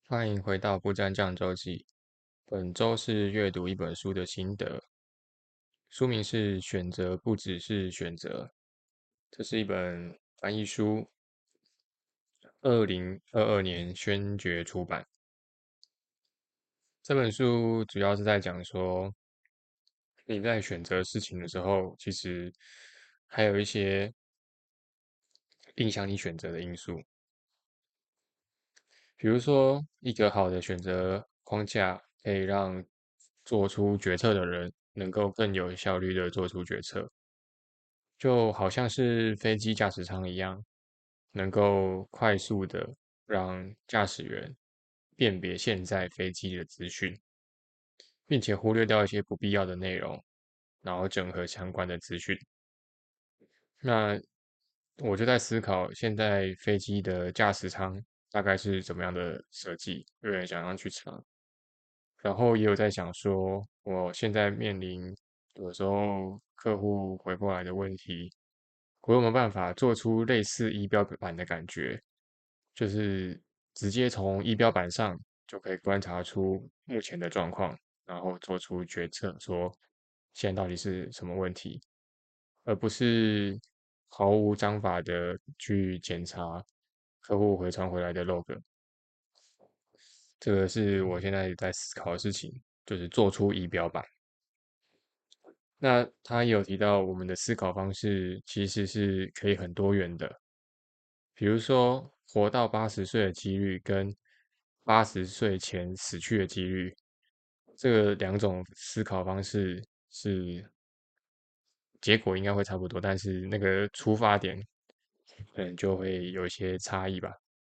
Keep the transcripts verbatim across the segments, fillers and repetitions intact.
欢迎回到不沾酱周记。本周是阅读一本书的心得，书名是《选择不只是选择》，这是一本翻译书，二零二二年宣觉出版。这本书主要是在讲说，你在选择事情的时候，其实还有一些影响你选择的因素，比如说一个好的选择框架，可以让做出决策的人能够更有效率的做出决策。就好像是飞机驾驶舱一样，能够快速的让驾驶员辨别现在飞机的资讯，并且忽略掉一些不必要的内容，然后整合相关的资讯。那我就在思考，现在飞机的驾驶舱大概是怎么样的设计，有点想要去查。然后也有在想说，我现在面临有时候客户回过来的问题，我有没有办法做出类似仪表板的感觉，就是直接从仪表板上就可以观察出目前的状况，然后做出决策，说现在到底是什么问题，而不是毫无章法的去检查客户回传回来的 log。这个是我现在在思考的事情，就是做出仪表板。那他也有提到，我们的思考方式其实是可以很多元的，比如说活到八十岁的几率跟八十岁前死去的几率，这个两种思考方式是结果应该会差不多，但是那个出发点可能就会有一些差异吧。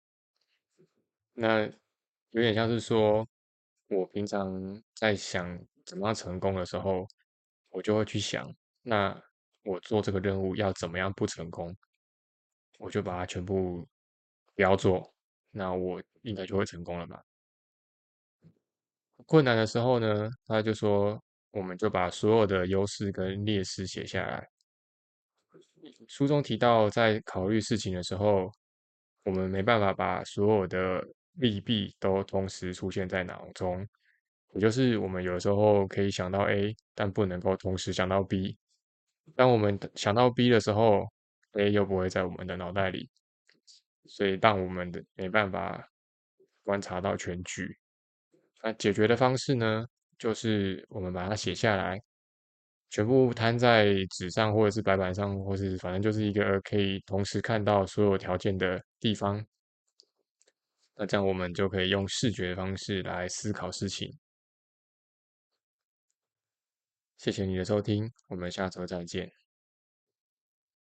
那有点像是说，我平常在想怎么样成功的时候，我就会去想，那我做这个任务要怎么样不成功，我就把它全部不要做，那我应该就会成功了嘛。困难的时候呢，他就说，我们就把所有的优势跟劣势写下来。书中提到，在考虑事情的时候，我们没办法把所有的利弊都同时出现在脑中，也就是我们有时候可以想到 A，但不能够同时想到 B。当我们想到 B 的时候，A 又不会在我们的脑袋里，所以让我们的没办法观察到全局。那解决的方式呢，就是我们把它写下来，全部摊在纸上，或者是白板上，或是反正就是一个可以同时看到所有条件的地方。那这样我们就可以用视觉的方式来思考事情。谢谢你的收听，我们下周再见。